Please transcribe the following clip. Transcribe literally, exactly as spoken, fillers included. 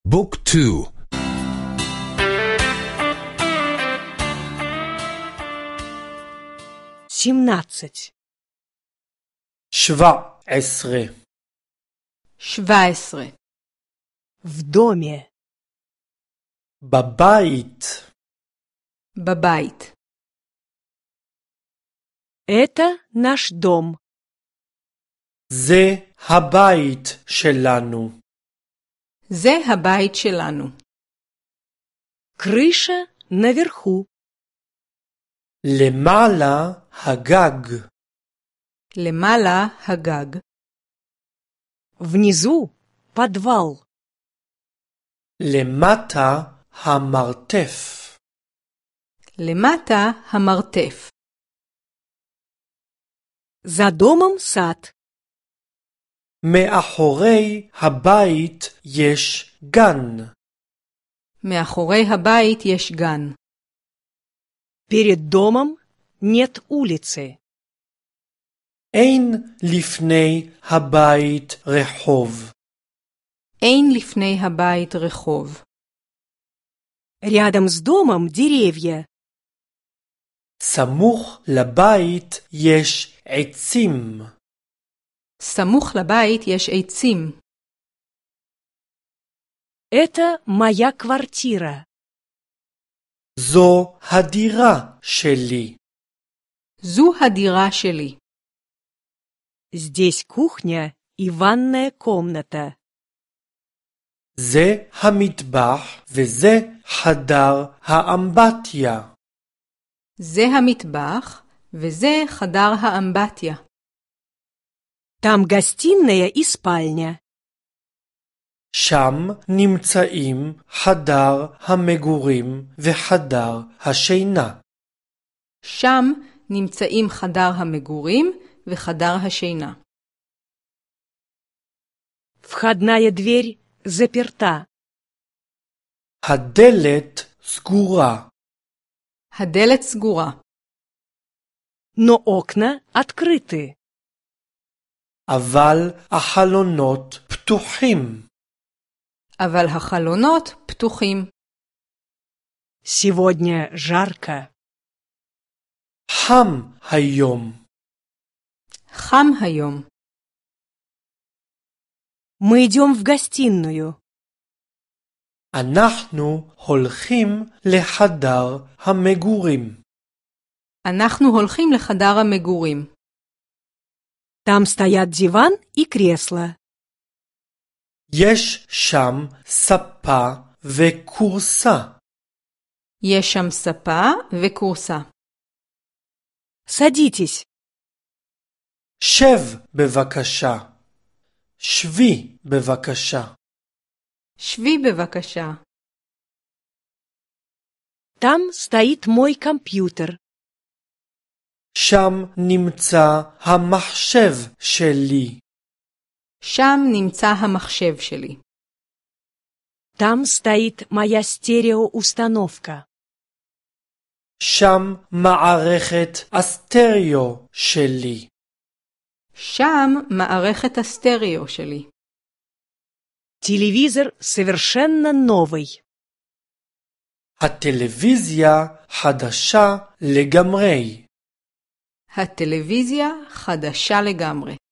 بوك تو. семнадцать. שבע עשרה. שבע עשרה. В доме. בבית. בבית. Это наш дом. זה הבית שלנו. זה הבית שלנו. Крыша наверху. למעלה הגג. למעלה הגג. Внизу подвал. למטה המרתף. למטה המרתף. За домом сад. מאחורי הבית יש גן. מאחורי הבית יש גן. Перед домом нет улицы. אין לפני הבית רחוב. אין לפני הבית רחוב. Рядом с домом деревья. סמוך לבית יש עצים. סמוך לבית יש עצים. Это моя квартира. זו הדירה שלי. זו הדירה שלי. Здесь кухня и ванная комната. זה המטבח וזה חדר האמבטיה. זה המטבח וזה חדר האמבטיה. Там гостиная и спальня. שם נמצאים חדר המגורים וחדר השינה. שם נמצאים חדר המגורים וחדר השינה. Входная дверь заперта. הדלת סגורה. הדלת סגורה. Но окна открыты. אבל החלונות פתוחים. אבל החלונות פתוחים. Сегодня жарко. חם היום. חם היום. Мы идем в гостиную. אנחנו הולכים לחדר המגורים. אנחנו הולכים לחדר המגורים. Там стоят диван и кресло. יש שם ספה וכורסה. יש שם ספה וכורסה. Садитесь. שב בבקשה. שבי בבקשה. שבי בבקשה. Там стоит мой компьютер. שם נמצא המחשב שלי. שם נמצא המחשב שלי. Там стоит моя стереоустановка. שם מערכת הסטריאו שלי. שם מערכת הסטריאו שלי. Телевизор совершенно новый. הטלוויזיה חדשה לגמרי. הטלוויזיה חדשה לגמרי.